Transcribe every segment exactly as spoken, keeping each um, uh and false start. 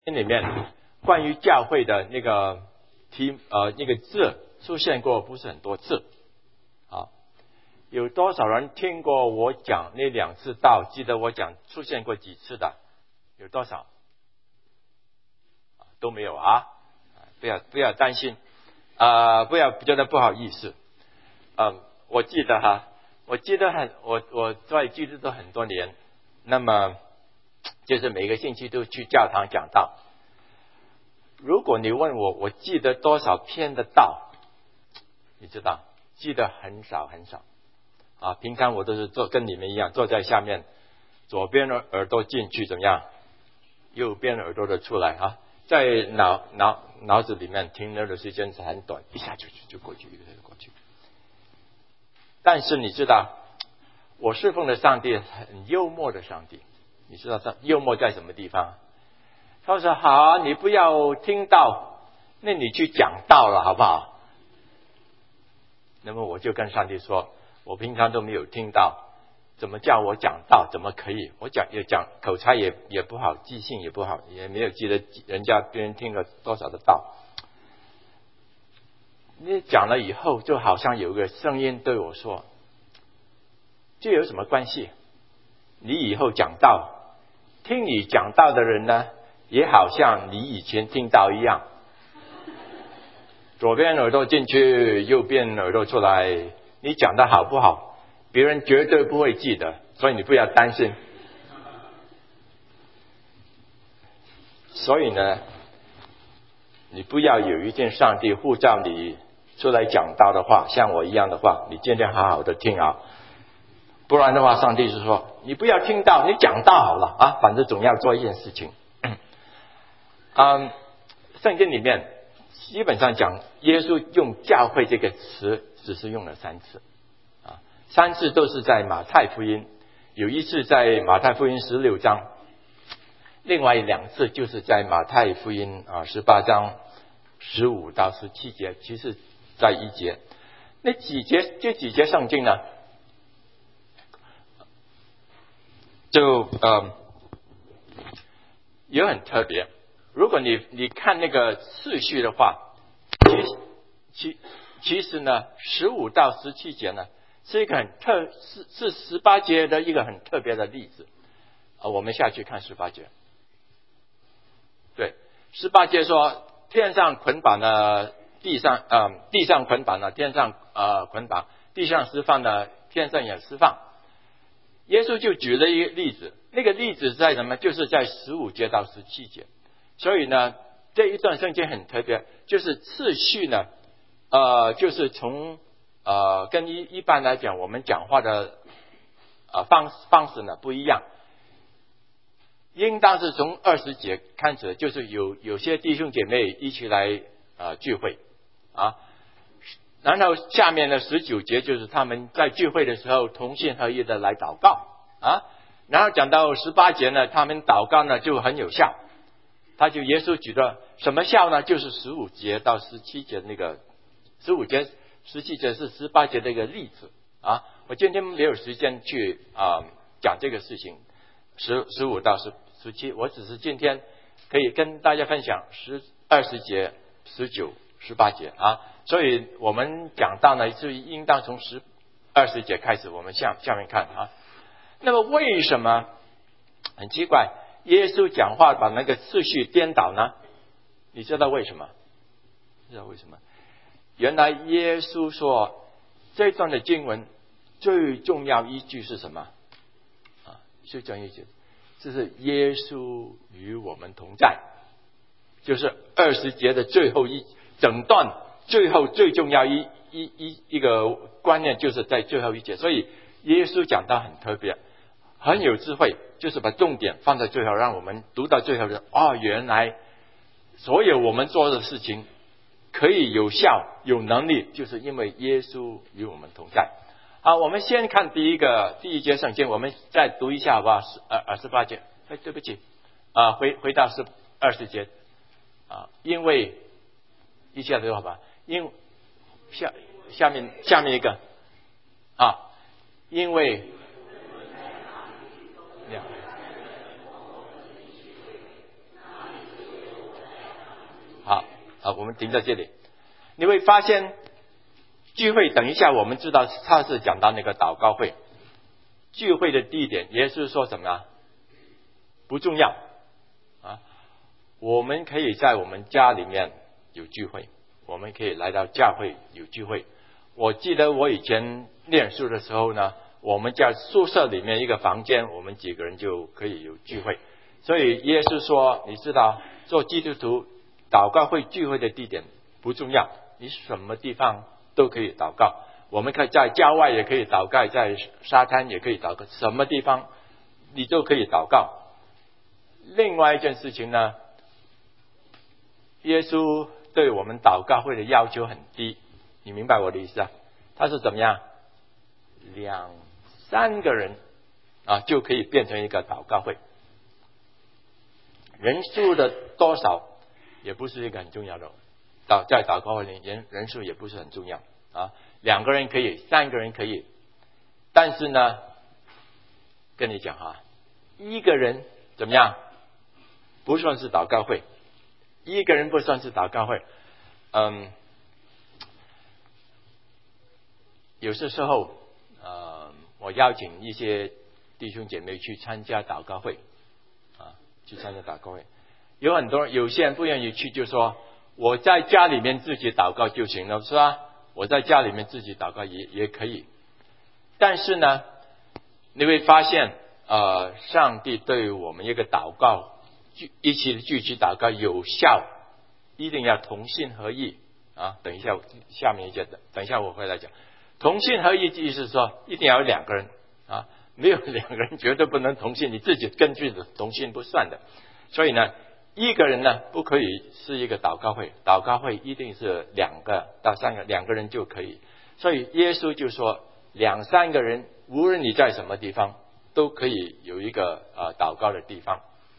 里面关于教会的那个题呃那个字出现过不是很多次。好，有多少人听过我讲那两次道？记得我讲出现过几次的？有多少？都没有啊！不要不要担心啊、呃，不要觉得不好意思。嗯，我记得哈，我记得很我我在基督徒很多年，那么就是每个星期都去教堂讲道。如果你问我，我记得多少篇的道，你知道，记得很少很少啊。平常我都是坐跟你们一样，坐在下面，左边的耳朵进去怎么样，右边耳朵的出来啊。在脑脑脑子里面停留的时间是很短，一下就就过去，一下就过去。但是你知道，我侍奉的上帝很幽默的上帝，你知道他幽默在什么地方？他说：“好，你不要听到，那你去讲道了，好不好？”那么我就跟上帝说：“我平常都没有听到，怎么叫我讲道？怎么可以？我讲也讲口才也也不好，记性也不好，也没有记得人家别人听了多少的道。你讲了以后，就好像有个声音对我说：‘这有什么关系？你以后讲道，听你讲道的人呢？’也好像你以前听到一样，左边耳朵进去，右边耳朵出来。你讲的好不好，别人绝对不会记得，所以你不要担心。所以呢，你不要有一天上帝呼召你出来讲道的话，像我一样的话，你今天好好的听啊，不然的话，上帝是说你不要听到，你讲道好了啊，反正总要做一件事情。嗯，圣经里面基本上讲耶稣用教会这个词只是用了三次啊，三次都是在马太福音，有一次在马太福音十六章，另外两次就是在马太福音啊十八章十五到十七节，其实在一节。那几节这几节圣经呢，就呃也很特别。如果你你看那个次序的话，其其其实呢，十五到十七节呢是一个很特是是十八节的一个很特别的例子啊。我们下去看十八节，对，十八节说天上捆绑了，地上呃地上捆绑了，天上呃捆绑，地上释放了，天上也释放。耶稣就举了一个例子，那个例子在什么？就是在十五节到十七节。所以呢，这一段圣经很特别，就是次序呢，呃，就是从呃跟一一般来讲我们讲话的呃方方式呢不一样，应当是从二十节开始，就是有有些弟兄姐妹一起来呃聚会啊，然后下面的十九节就是他们在聚会的时候同心合意的来祷告啊，然后讲到十八节呢，他们祷告呢就很有效。他就耶稣举的什么效呢？就是十五节到十七节那个十五节、十七节是十八节的一个例子啊。我今天没有时间去啊、呃、讲这个事情，十十五到十十七，我只是今天可以跟大家分享十二十节、十九、十八节啊。所以我们讲到呢，就应当从十二十节开始，我们下下面看啊。那么为什么很奇怪？耶稣讲话把那个次序颠倒呢？你知道为什么？知道为什么？原来耶稣说这段的经文最重要依据是什么？啊，最重要依据就是耶稣与我们同在，就是二十节的最后一整段最后最重要一一一一个观念就是在最后一节，所以耶稣讲到很特别。很有智慧，就是把重点放在最后，让我们读到最后的哦，原来所有我们做的事情可以有效、有能力，就是因为耶稣与我们同在。好，我们先看第一个第一节圣经，我们再读一下好不好？二二十八节，哎，对不起，啊，回回到是二十节啊，因为一下子好吧，因下下面下面一个啊，因为。 好，好，我们停在这里。你会发现聚会，等一下我们知道他是讲到那个祷告会，聚会的地点也是说什么啊？不重要啊，我们可以在我们家里面有聚会，我们可以来到教会有聚会。我记得我以前念书的时候呢，我们在宿舍里面一个房间，我们几个人就可以有聚会。所以耶稣说，你知道做基督徒祷告会聚会的地点不重要，你什么地方都可以祷告。我们可以在郊外也可以祷告，在沙滩也可以祷告，什么地方你都可以祷告。另外一件事情呢，耶稣对我们祷告会的要求很低，你明白我的意思啊？他是怎么样？两三个人啊就可以变成一个祷告会，人数的多少也不是一个很重要的，祷在祷告会里人人数也不是很重要啊。两个人可以，三个人可以，但是呢，跟你讲哈，一个人怎么样？不算是祷告会，一个人不算是祷告会。嗯，有些时候，呃，我邀请一些弟兄姐妹去参加祷告会，啊，去参加祷告会。有很多有些人不愿意去，就说我在家里面自己祷告就行了，是吧？我在家里面自己祷告也也可以。但是呢，你会发现，呃，上帝对我们一个祷告。一起聚集祷告有效，一定要同心合意啊！等一下，下面一节，等一下我会来讲。同心合意意思是说，一定要有两个人啊，没有两个人绝对不能同心，你自己根据的同心不算的。所以呢，一个人呢不可以是一个祷告会，祷告会一定是两个到三个，两个人就可以。所以耶稣就说，两三个人，无论你在什么地方，都可以有一个呃祷告的地方。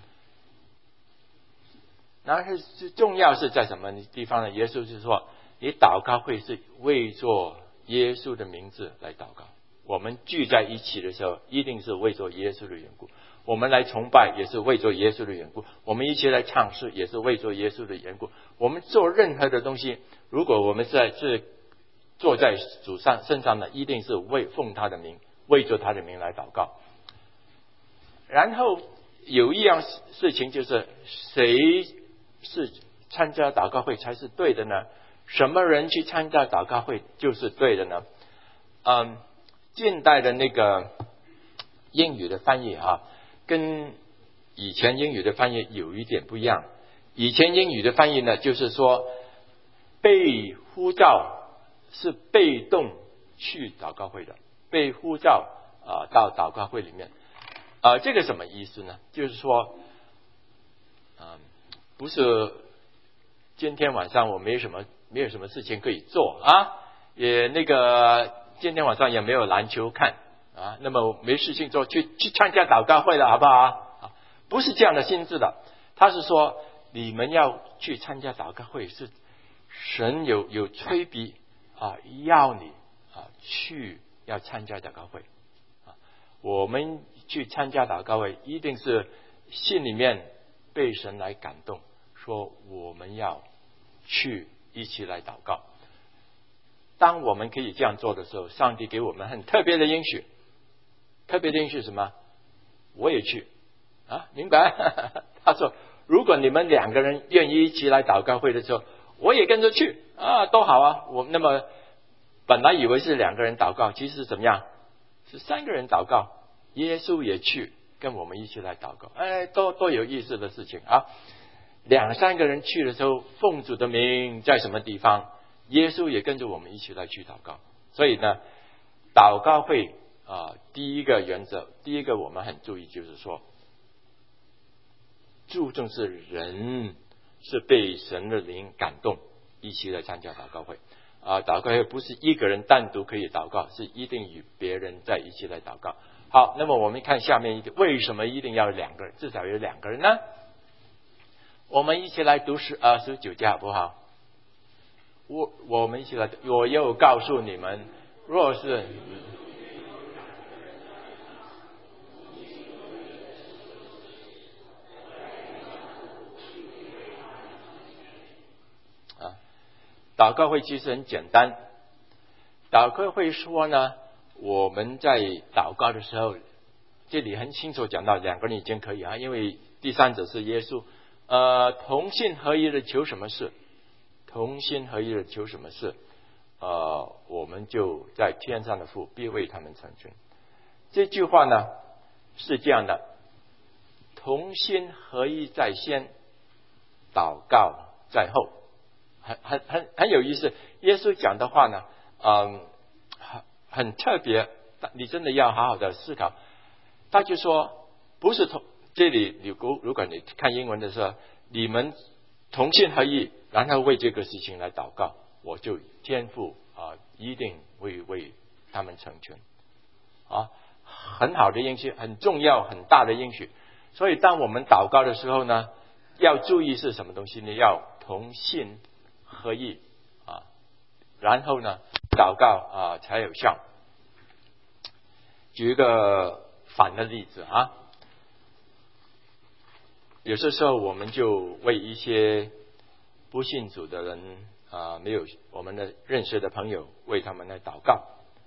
然后是重要是在什么地方呢？耶稣就说，你祷告会是为做耶稣的名字来祷告。我们聚在一起的时候，一定是为做耶稣的缘故。我们来崇拜也是为做耶稣的缘故。我们一起来唱诗也是为做耶稣的缘故。我们做任何的东西，如果我们在是坐在主上身上呢，一定是为奉他的名，为做他的名来祷告。然后有一样事情就是谁是参加祷告会才是对的呢？什么人去参加祷告会就是对的呢？嗯，近代的那个英语的翻译啊，跟以前英语的翻译有一点不一样。以前英语的翻译呢，就是说被呼召是被动去祷告会的，被呼召啊、呃、到祷告会里面啊、呃，这个什么意思呢？就是说，嗯、呃。不是今天晚上我没有什么没有什么事情可以做啊，也那个今天晚上也没有篮球看啊，那么没事情做，去去参加祷告会了，好不好啊？不是这样的性质的，他是说你们要去参加祷告会，是神有有催逼啊，要你啊去要参加祷告会啊。我们去参加祷告会，一定是心里面被神来感动。说我们要去一起来祷告。当我们可以这样做的时候，上帝给我们很特别的应许。特别的应许什么？我也去啊，明白？他说如果你们两个人愿意一起来祷告会的时候，我也跟着去啊，都好啊。我那么本来以为是两个人祷告，其实怎么样？是三个人祷告，耶稣也去跟我们一起来祷告。哎，多多有意思的事情啊！两三个人去的时候，奉主的名在什么地方，耶稣也跟着我们一起来去祷告。所以呢，祷告会啊、呃，第一个原则，第一个我们很注意，就是说，注重是人是被神的灵感动，一起来参加祷告会啊、呃。祷告会不是一个人单独可以祷告，是一定与别人在一起来祷告。好，那么我们看下面一点，为什么一定要两个人？至少有两个人呢？我们一起来读十二十九节好不好？我我们一起来，我又告诉你们，若是祷告会其实很简单，祷告会说呢，我们在祷告的时候，这里很清楚讲到两个人已经可以啊，因为第三者是耶稣，呃，同心合一的求什么事，同心合一的求什么事，呃，我们就在天上的父必为他们成全。这句话呢是这样的，同心合一在先，祷告在后，很很很很有意思。耶稣讲的话呢，嗯，很很特别，你真的要好好的思考。他就说，不是同这里，如果如果你看英文的时候，你们同心合意，然后为这个事情来祷告，我就天父啊、呃，一定会为他们成全啊，很好的应许，很重要很大的应许。所以当我们祷告的时候呢，要注意是什么东西呢？要同心合意啊，然后呢，祷告啊才有效。举一个反的例子啊，有些时候我们就为一些不信主的人啊，没有我们的认识的朋友，为他们来祷告。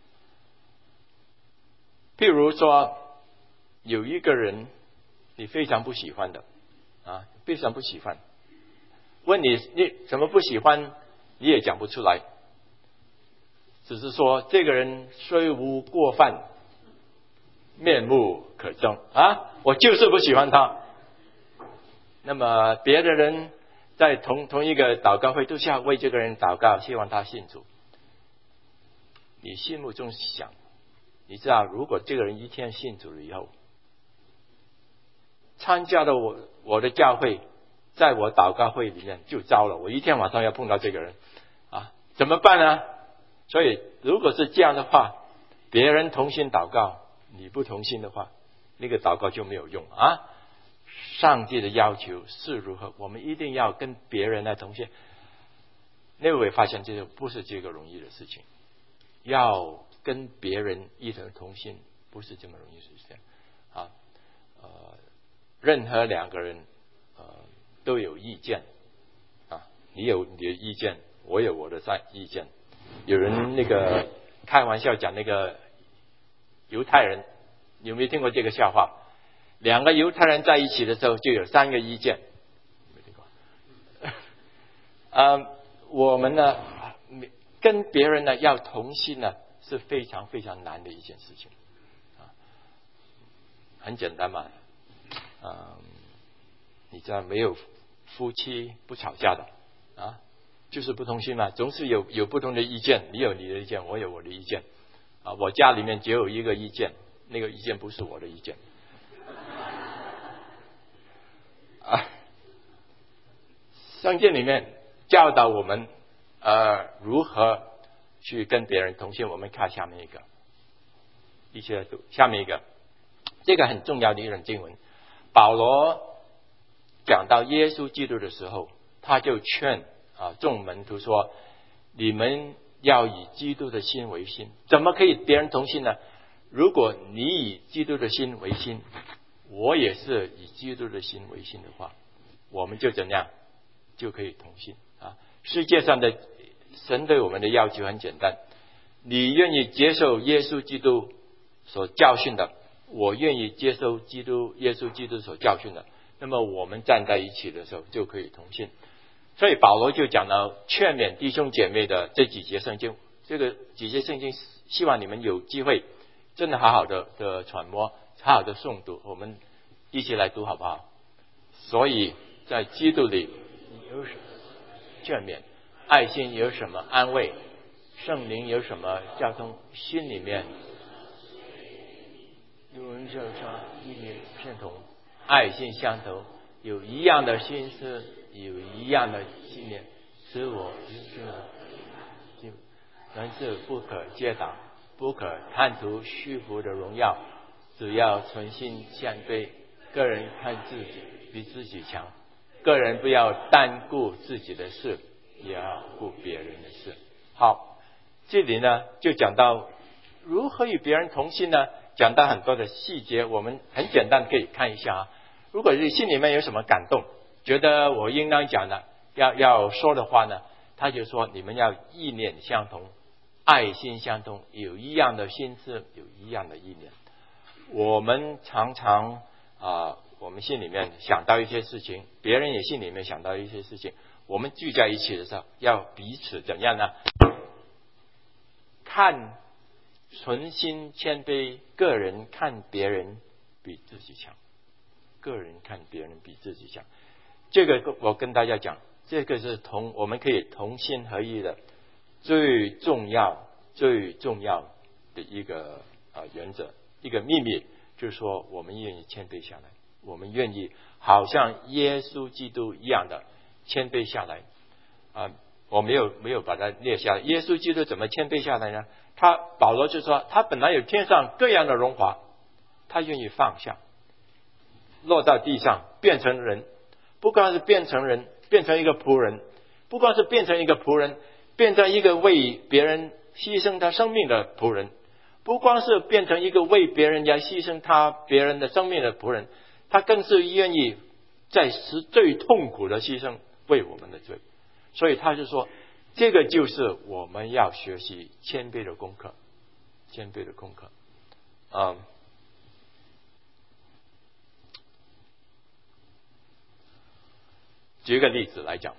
譬如说，有一个人你非常不喜欢的啊，非常不喜欢，问你你怎么不喜欢，你也讲不出来，只是说这个人虽无过犯，面目可憎啊，我就是不喜欢他。那么别的人在同同一个祷告会都是要为这个人祷告，希望他信主。你心目中想，你知道如果这个人一天信主了以后，参加了我我的教会，在我祷告会里面就糟了，我一天晚上要碰到这个人啊，怎么办呢？所以如果是这样的话，别人同心祷告，你不同心的话，那个祷告就没有用啊。上帝的要求是如何，我们一定要跟别人来同心。那位发现这个不是这个容易的事情，要跟别人一同同心不是这么容易的事情啊。呃，任何两个人呃都有意见啊，你有你的意见，我有我的意见。有人那个开玩笑讲那个犹太人，有没有听过这个笑话？两个犹太人在一起的时候就有三个意见，没听过？呃，我们呢跟别人呢要同心呢是非常非常难的一件事情啊，很简单嘛，呃，你知道没有夫妻不吵架的啊，就是不同心嘛，总是有有不同的意见，你有你的意见，我有我的意见啊，我家里面只有一个意见，那个意见不是我的意见。啊，圣经里面教导我们呃如何去跟别人同心。我们看下面一个，一起来读下面一个，这个很重要的一段经文。保罗讲到耶稣基督的时候，他就劝啊众门徒说：你们要以基督的心为心。怎么可以别人同心呢？如果你以基督的心为心，我也是以基督的心为心的话，我们就怎样就可以同心啊！世界上的神对我们的要求很简单，你愿意接受耶稣基督所教训的，我愿意接受基督耶稣基督所教训的，那么我们站在一起的时候就可以同心。所以保罗就讲了劝勉弟兄姐妹的这几节圣经，这个几节圣经希望你们有机会真的好好的的揣摩，好好的诵读，我们一起来读好不好？所以在基督里有什么劝勉，爱心有什么安慰，圣灵有什么交通，心里面有人就说意念相同，爱心相投，有一样的心思，有一样的信念，使我就凡事不可结党，不可贪图虚浮的荣耀，只要存心相对，个人看自己比自己强，个人不要单顾自己的事，也要顾别人的事。好，这里呢就讲到如何与别人同心呢，讲到很多的细节，我们很简单可以看一下啊。如果是心里面有什么感动，觉得我应当讲的要要说的话呢， 他就说你们要意念相同，爱心相同，有一样的心思，有一样的意念。我们常常啊、呃，我们心里面想到一些事情，别人也心里面想到一些事情，我们聚在一起的时候，要彼此怎样呢？看存心谦卑，个人看别人比自己强，个人看别人比自己强。这个我跟大家讲，这个是同我们可以同心合意的最重要最重要的一个啊、呃、原则，一个秘密，就是说我们愿意谦卑下来，我们愿意好像耶稣基督一样的谦卑下来啊、呃。我没有没有把它列下来。耶稣基督怎么谦卑下来呢？他保罗就说，他本来有天上各样的荣华，他愿意放下，落到地上变成人，不光是变成人，变成一个仆人，不光是变成一个仆人，变成一个为别人牺牲他生命的仆人，不光是变成一个为别人来牺牲他别人的生命的仆人，他更是愿意在时最痛苦的牺牲为我们的罪。所以他就说，这个就是我们要学习谦卑的功课，谦卑的功课。嗯，举一个例子来讲，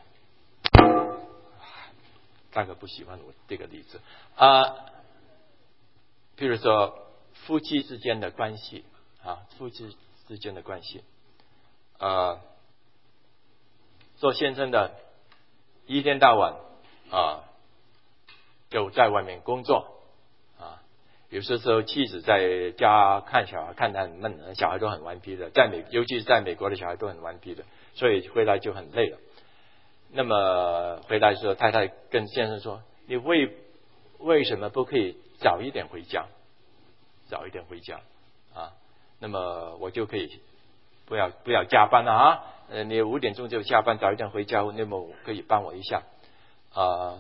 大概不喜欢我这个例子啊，譬如说夫妻之间的关系啊，夫妻之间的关系，啊，做先生的一天到晚啊就在外面工作啊，有些时候妻子在家看小孩看得很闷，小孩都很顽皮的，在美尤其是在美国的小孩都很顽皮的，所以回来就很累了。那么回来的时候，太太跟先生说：“你为为什么不可以早一点回家？早一点回家啊？那么我就可以不要不要加班了啊！呃，你五点钟就下班，早一点回家，那么可以帮我一下啊。”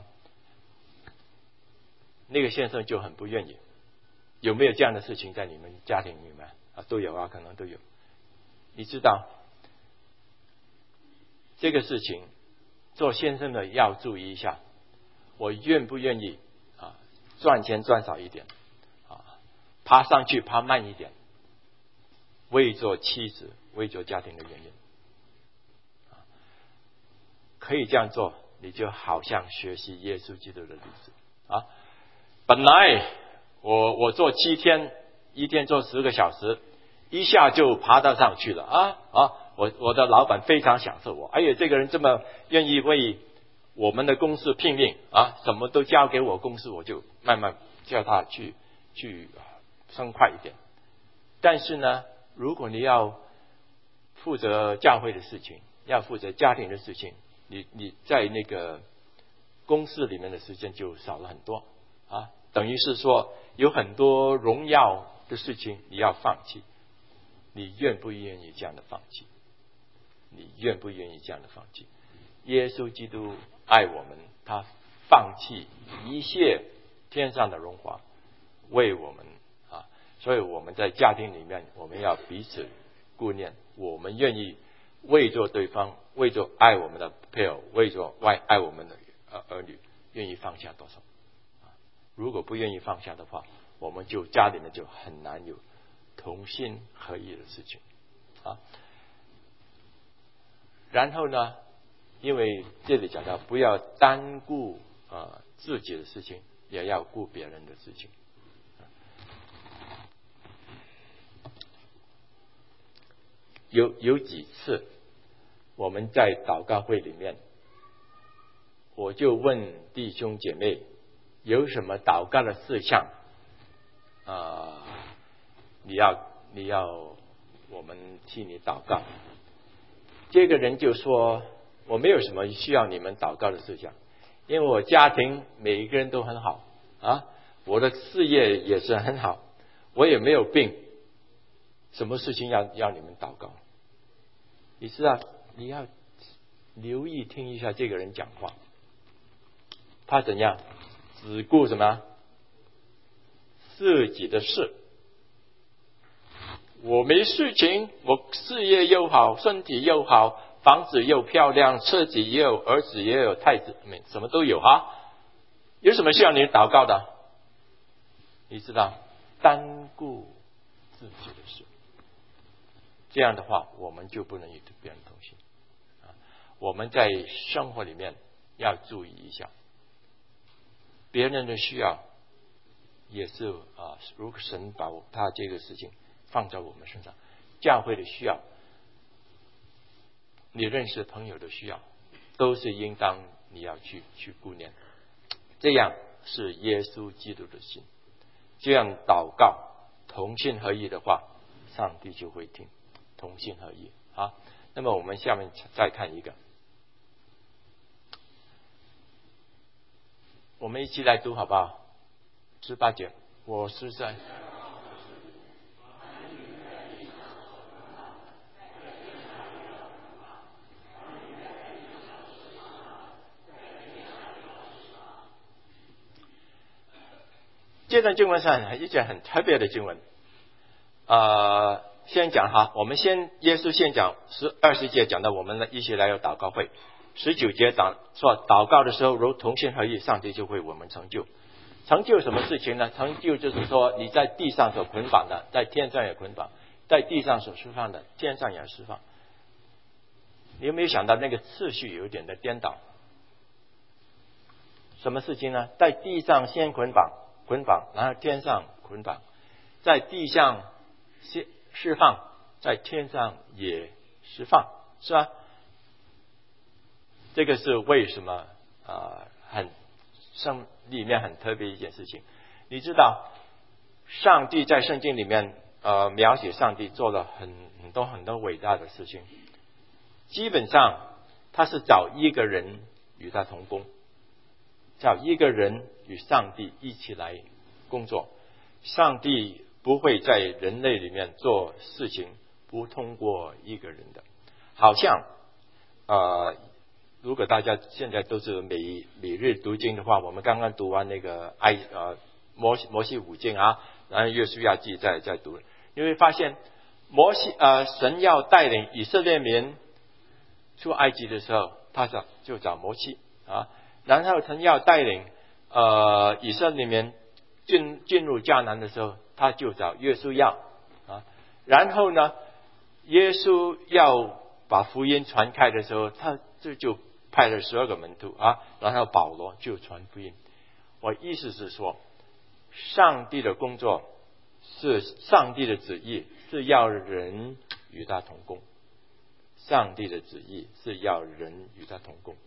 那个先生就很不愿意。有没有这样的事情在你们家庭里面啊？都有啊，可能都有。你知道这个事情，做先生的要注意一下，我愿不愿意啊？赚钱赚少一点啊，爬上去爬慢一点，为做妻子，为做家庭的原因啊，可以这样做，你就好像学习耶稣基督的例子啊。本来我我做七天，一天做十个小时，一下就爬到上去了啊啊！我我的老板非常享受我，哎呀，这个人这么愿意为我们的公司拼命啊，什么都交给我公司，我就慢慢叫他去去升快一点。但是呢，如果你要负责教会的事情，要负责家庭的事情，你你在那个公司里面的时间就少了很多啊。等于是说有很多荣耀的事情你要放弃，你愿不愿意这样的放弃？你愿不愿意这样的放弃？耶稣基督爱我们，他放弃一切天上的荣华为我们啊，所以我们在家庭里面，我们要彼此顾念，我们愿意为着对方，为着爱我们的配偶，为着爱爱我们的儿女，愿意放下多少？如果不愿意放下的话，我们就家里面就很难有同心合意的事情啊。然后呢，因为这里讲到不要单顾啊自己的事情，也要顾别人的事情。有有几次我们在祷告会里面，我就问弟兄姐妹，有什么祷告的事项啊、呃？你要你要我们替你祷告。这个人就说，我没有什么需要你们祷告的事项，因为我家庭每一个人都很好啊，我的事业也是很好，我也没有病，什么事情要要你们祷告？你知道，你要留意听一下这个人讲话，他怎样？只顾什么？自己的事。我没事情，我事业又好，身体又好， 房子又漂亮，车子也有，儿子也有，太子什么都有哈。有什么需要你祷告的？你知道，单顾自己的事。这样的话，我们就不能与别人同行。我们在生活里面要注意一下，别人的需要也是啊，如果神把他这个事情放在我们身上，教会的需要，你认识朋友的需要，都是应当你要去去顾念。这样是耶稣基督的心。这样祷告同心合意的话，上帝就会听。同心合意啊。那么我们下面再看一个，我们一起来读好不好？十八节，我是在这段经文是很一件很特别的经文。呃，先讲哈，我们先耶稣先讲十二十节讲到我们一起来有祷告会，十九节讲说祷告的时候如同心合意，上帝就会我们成就。成就什么事情呢？成就就是说你在地上所捆绑的，在天上也捆绑；在地上所释放的，天上也释放。你有没有想到那个次序有一点的颠倒？什么事情呢？在地上先捆绑，捆绑，然后天上捆绑，在地上释放，在天上也释放，是吧？这个是为什么啊、呃？很圣里面很特别一件事情。你知道，上帝在圣经里面呃描写上帝做了很很多很多伟大的事情。基本上他是找一个人与他同工，找一个人与上帝一起来工作。上帝不会在人类里面做事情不通过一个人的。好像呃，如果大家现在都是每每日读经的话，我们刚刚读完那个埃呃摩西摩西五经啊，然后约书亚记在在读，你会发现摩西呃神要带领以色列民出埃及的时候，他找就找摩西啊，然后神要带领呃以色列民进进入迦南的时候，他就找约书亚啊，然后呢，耶稣要把福音传开的时候，他就就派了十二个门徒啊，然后保罗就传福音。我意思是说，上帝的工作是上帝的旨意，是要人与他同工。上帝的旨意是要人与他同工。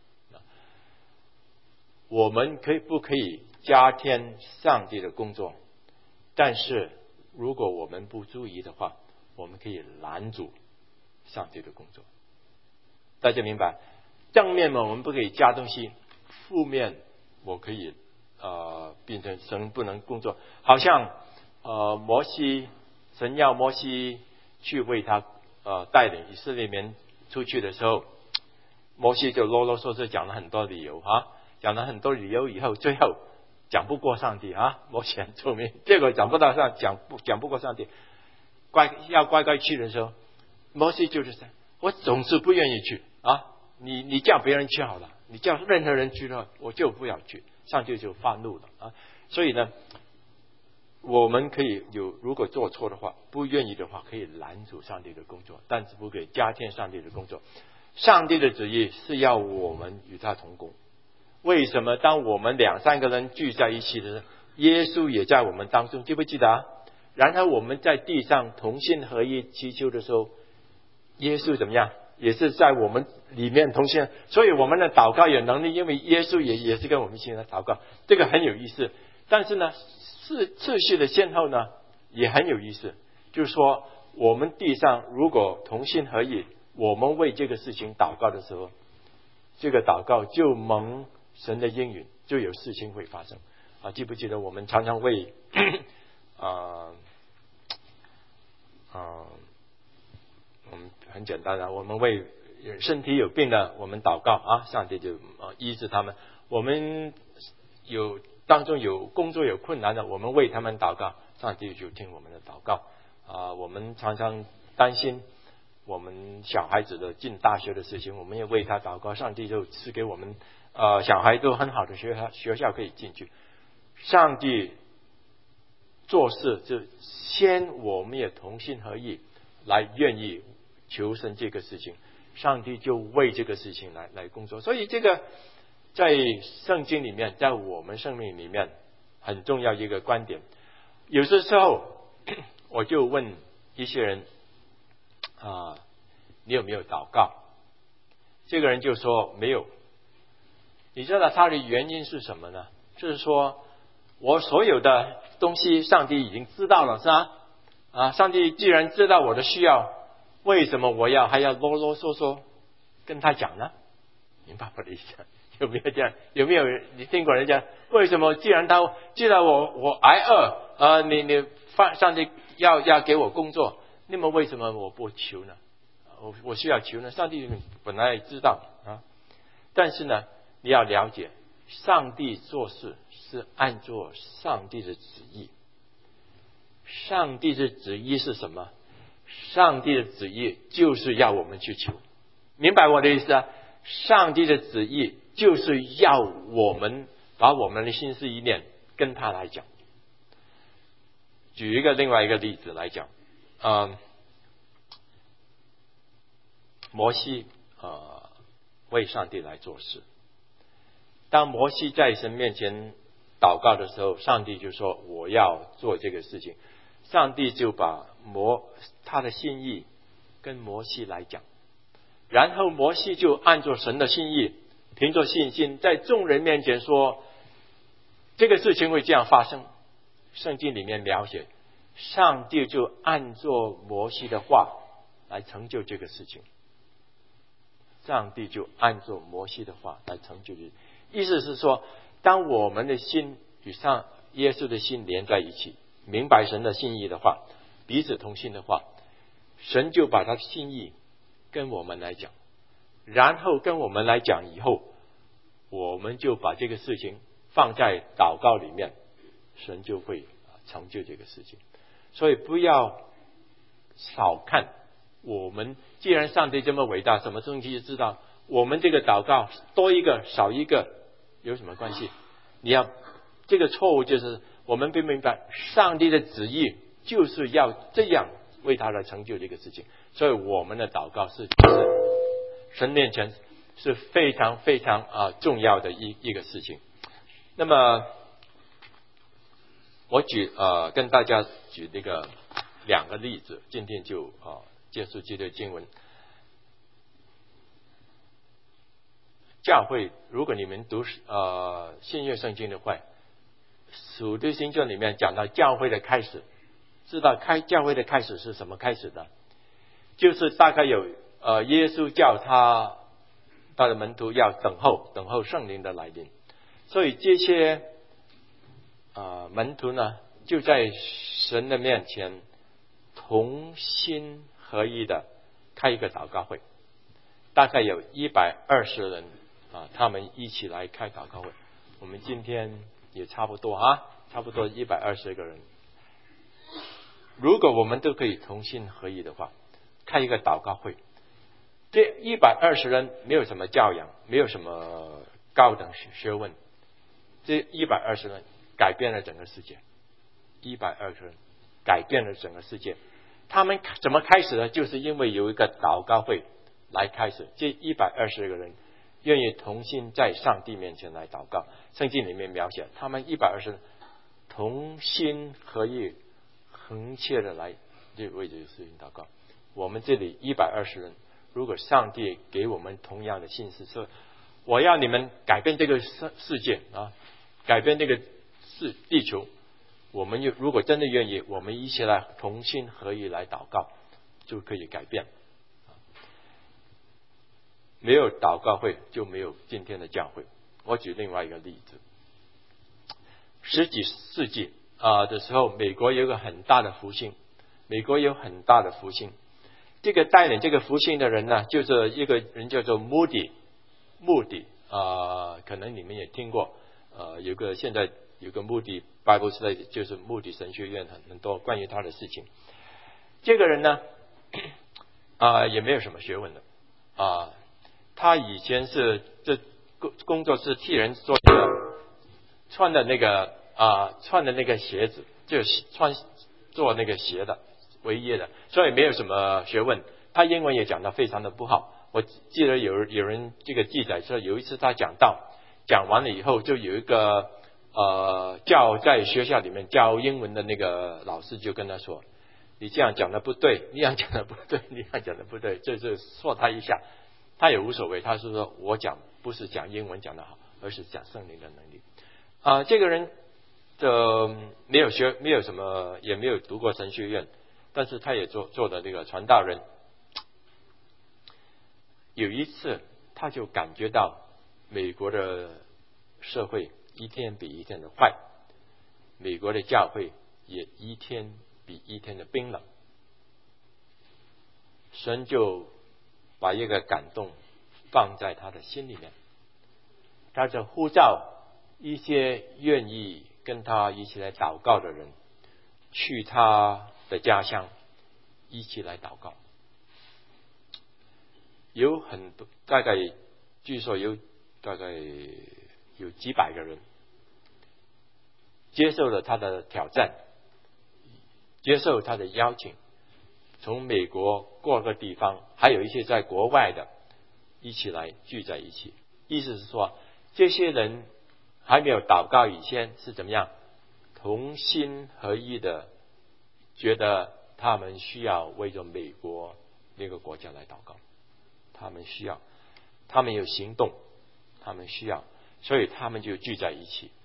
我们可以不可以加添上帝的工作？但是如果我们不注意的话，我们可以拦阻上帝的工作。大家明白？正面嘛，我们不可以加东西；负面，我可以呃变成神不能工作。好像呃摩西，神要摩西去为他呃带领以色列民出去的时候，摩西就啰啰嗦嗦讲了很多理由啊，讲了很多理由以后，最后讲不过上帝啊，摩西很聪明，结果讲不到上讲不讲不过上帝，乖要乖乖去的时候，摩西就是这样，我总是不愿意去啊，你你叫别人去好了，你叫任何人去的话，我就不要去，上帝就发怒了啊。所以呢，我们可以有如果做错的话，不愿意的话，可以拦阻上帝的工作，但是不可以加添上帝的工作。上帝的旨意是要我们与他同工。为什么当我们两三个人聚在一起的时候，耶稣也在我们当中，记不记得啊？然后我们在地上同心合意祈求的时候，耶稣怎么样？也是在我们里面同心，所以我们的祷告有能力，因为耶稣也也是跟我们一起来祷告，这个很有意思。但是呢，次次序的先后呢也很有意思，就是说我们地上如果同心合意，我们为这个事情祷告的时候，这个祷告就蒙神的应允，就有事情会发生啊！记不记得我们常常为啊啊，我们很简单的，我们为身体有病的我们祷告啊，上帝就啊医治他们。我们有当中有工作有困难的，我们为他们祷告，上帝就听我们的祷告啊。我们常常担心我们小孩子的进大学的事情，我们也为他祷告，上帝就赐给我们呃小孩都很好的学校学校可以进去。上帝做事就先我们也同心合意来愿意求神这个事情，上帝就为这个事情来来工作。所以这个在圣经里面，在我们生命里面很重要一个观点。有些时候我就问一些人啊，你有没有祷告？这个人就说没有。你知道他的原因是什么呢？就是说我所有的东西上帝已经知道了，是吧？啊，上帝既然知道我的需要，为什么我要还要啰啰嗦嗦跟他讲呢？明白我的意思？有没有这样？有没有你听过人家为什么既然他既然我我挨饿，呃，你你上帝要要给我工作，那么为什么我不求呢？我我需要求呢？上帝本来知道啊，但是呢，你要了解，上帝做事是按照上帝的旨意。上帝的旨意是什么？上帝的旨意就是要我们去求，明白我的意思啊？上帝的旨意就是要我们把我们的心思意念跟他来讲。举一个另外一个例子来讲，嗯，摩西呃为上帝来做事。当摩西在神面前祷告的时候，上帝就说我要做这个事情。上帝就把摩他的心意跟摩西来讲，然后摩西就按照神的心意，凭着信心在众人面前说这个事情会这样发生。圣经里面描写上帝就按照摩西的话来成就这个事情，上帝就按照摩西的话来成就这个。意思是说，当我们的心与上耶稣的心连在一起，明白神的心意的话，彼此同心的话，神就把他的心意跟我们来讲，然后跟我们来讲以后，我们就把这个事情放在祷告里面，神就会成就这个事情。所以不要少看我们，既然上帝这么伟大，什么东西就知道，我们这个祷告多一个少一个有什么关系？你要这个错误就是我们不明白上帝的旨意就是要这样为他来成就这个事情，所以我们的祷告是是神面前是非常非常啊重要的一一个事情。那么我举呃跟大家举这个两个例子，今天就啊结束这段经文。教会，如果你们读呃新约圣经的话，属对新卷里面讲到教会的开始，知道开教会的开始是什么开始的？就是大概有呃耶稣叫他他的门徒要等候等候圣灵的来临，所以这些呃门徒呢就在神的面前同心合一的开一个祷告会，大概有一百二十人啊，他们一起来开祷告会。我们今天也差不多啊，差不多一百二十个人。如果我们都可以同心合意的话，开一个祷告会，这一百二十人没有什么教养，没有什么高等学问，这一百二十人改变了整个世界。一百二十人改变了整个世界。他们怎么开始的？就是因为有一个祷告会来开始。这一百二十个人愿意同心在上帝面前来祷告。圣经里面描写他们一百二十人同心合意恒切的来为这个事情祷告。我们这里一百二十人，如果上帝给我们同样的信息，说我要你们改变这个世世界啊，改变这个世地球，我们如果真的愿意，我们一起来同心合意来祷告，就可以改变。没有祷告会就没有今天的教会。我举另外一个例子，十几世纪啊、呃、的时候，美国有一个很大的复兴，美国有很大的复兴。这个带领这个复兴的人呢，就是一个人叫做 Moody， Moody 啊、呃，可能你们也听过，呃，有个现在有个 Moody Bible Study， 就是 Moody 神学院很很多关于他的事情。这个人呢，啊、 啊、也没有什么学问的啊。他以前是这工工作是替人做的，穿的那个啊、穿的那个鞋子，就是穿做那个鞋的为业的，所以没有什么学问。他英文也讲得非常的不好。我记得有有人这个记载说，有一次他讲道，讲完了以后，就有一个呃教在学校里面教英文的那个老师就跟他说，你这样讲的不对，你这样讲的不对，你这样讲的不对，这就说他一下，他也无所谓，他是说我讲不是讲英文讲得好，而是讲圣灵的能力啊、呃。这个人的没有学，没有什么，也没有读过神学院，但是他也做做的这个传道人。有一次，他就感觉到美国的社会一天比一天的坏，美国的教会也一天比一天的冰冷。神就把一个感动放在他的心里面，他就呼召一些愿意跟他一起来祷告的人，去他的家乡一起来祷告。有很多，大概据说有大概有几百个人接受了他的挑战，接受他的邀请，从美国各个地方，还有一些在国外的，一起来聚在一起。意思是说，这些人还没有祷告以前是怎么样，同心合意的觉得他们需要为着美国那个国家来祷告，他们需要，他们有行动，他们需要，所以他们就聚在一起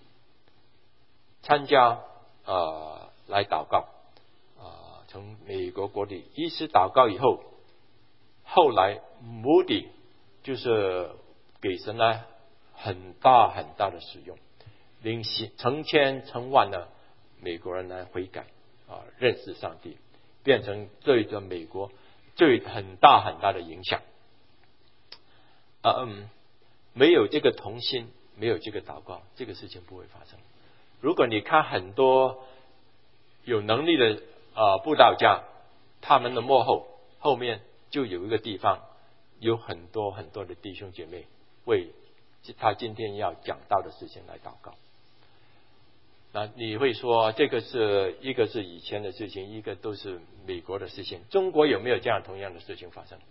参加呃来祷告啊、呃，从美国国里一起祷告以后，后来目的就是给神呢很大很大的使用，领成千成万的美国人来悔改啊、呃，认识上帝，变成对着美国最很大很大的影响。嗯，没有这个同心，没有这个祷告，这个事情不会发生。如果你看很多有能力的呃布道家，他们的幕后后面就有一个地方，有很多很多的弟兄姐妹为他今天要讲到的事情来祷告。那你会说这个是一个是以前的事情，一个都是美国的事情，中国有没有这样同样的事情发生？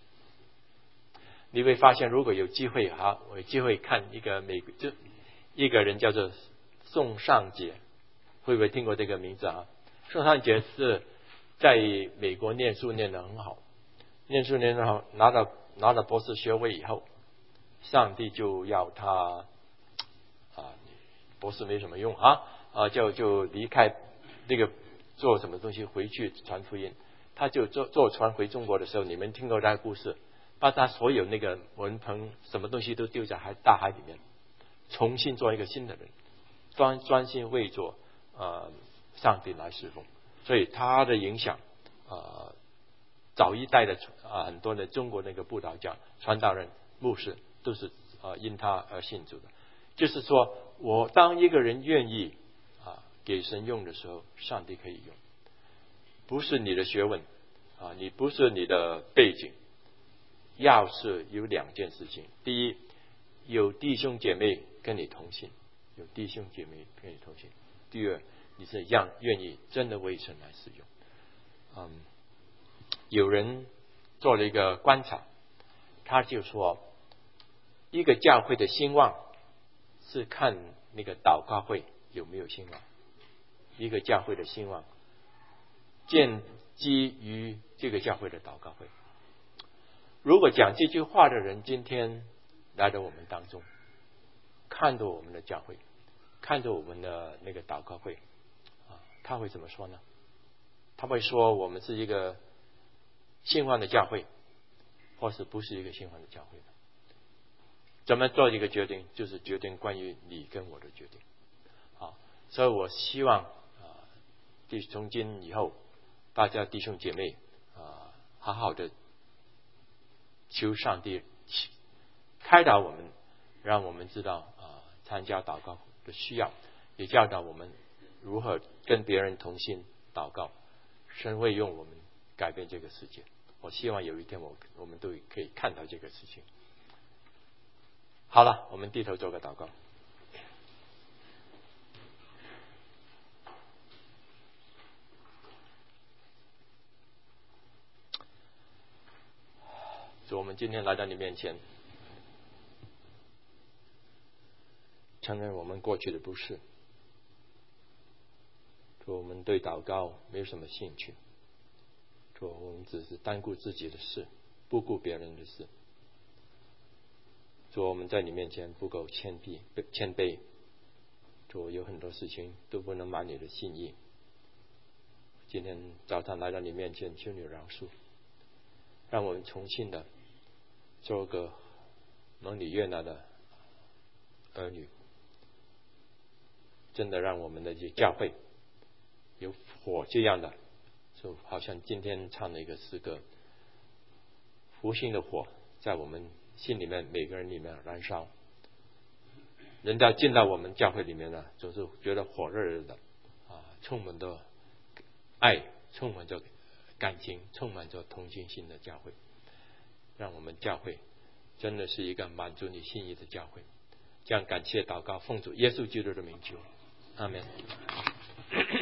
你会发现，如果有机会哈，我有机会看一个美就一个人叫做宋尚杰，会不会听过这个名字啊？宋尚杰是在美国念书念得很好，念书念得好，拿到拿到博士学位以后，上帝就要他啊，博士没什么用啊啊，就就离开那个做什么东西回去传福音。他就坐坐船回中国的时候，你们听过这个故事？把他所有那个文凭什么东西都丢在海大海里面，重新做一个新的人，专专心为做呃上帝来侍奉。所以他的影响呃早一代的啊、呃、很多的中国那个布道家、传道人、牧师都是呃因他而信主的。就是说我当一个人愿意啊、呃、给神用的时候，上帝可以用，不是你的学问啊、呃，你不是你的背景。要是有两件事情，第一，有弟兄姐妹跟你同行，有弟兄姐妹跟你同行；第二，你是让愿意真的为神来使用。嗯，有人做了一个观察，他就说，一个教会的兴旺是看那个祷告会有没有兴旺，一个教会的兴旺建基于这个教会的祷告会。如果讲这句话的人今天来到我们当中，看着我们的教会，看着我们的那个祷告会啊，他会怎么说呢？他会说我们是一个兴旺的教会，或是不是一个兴旺的教会呢？怎么做一个决定？就是决定关于你跟我的决定。好，所以我希望啊，从今以后，大家弟兄姐妹啊，好好的求上帝开导我们，让我们知道啊参加祷告的需要，也教导我们如何跟别人同心祷告。神会用我们改变这个世界。 我希望有一天我我们都可以看到这个事情。好了，我们低头做个祷告。主，我们今天来到你面前，承认我们过去的不是。主，我们对祷告没有什么兴趣。主，我们只是单顾自己的事，不顾别人的事。主，我们在你面前不够谦卑，谦卑。主，有很多事情都不能满你的心意。今天早上来到你面前，求你饶恕，让我们重新的做个蒙你悦纳的儿女，真的让我们的教会有火这样的，就好像今天唱的一个诗歌，福星的火在我们心里面每个人里面燃烧，人家进到我们教会里面呢，总是觉得火热热的啊，充满着爱，充满着感情，充满着同情心的教会，让我们教会真的是一个满足你心意的教会。这样感谢祷告，奉主耶稣基督的名求，阿们。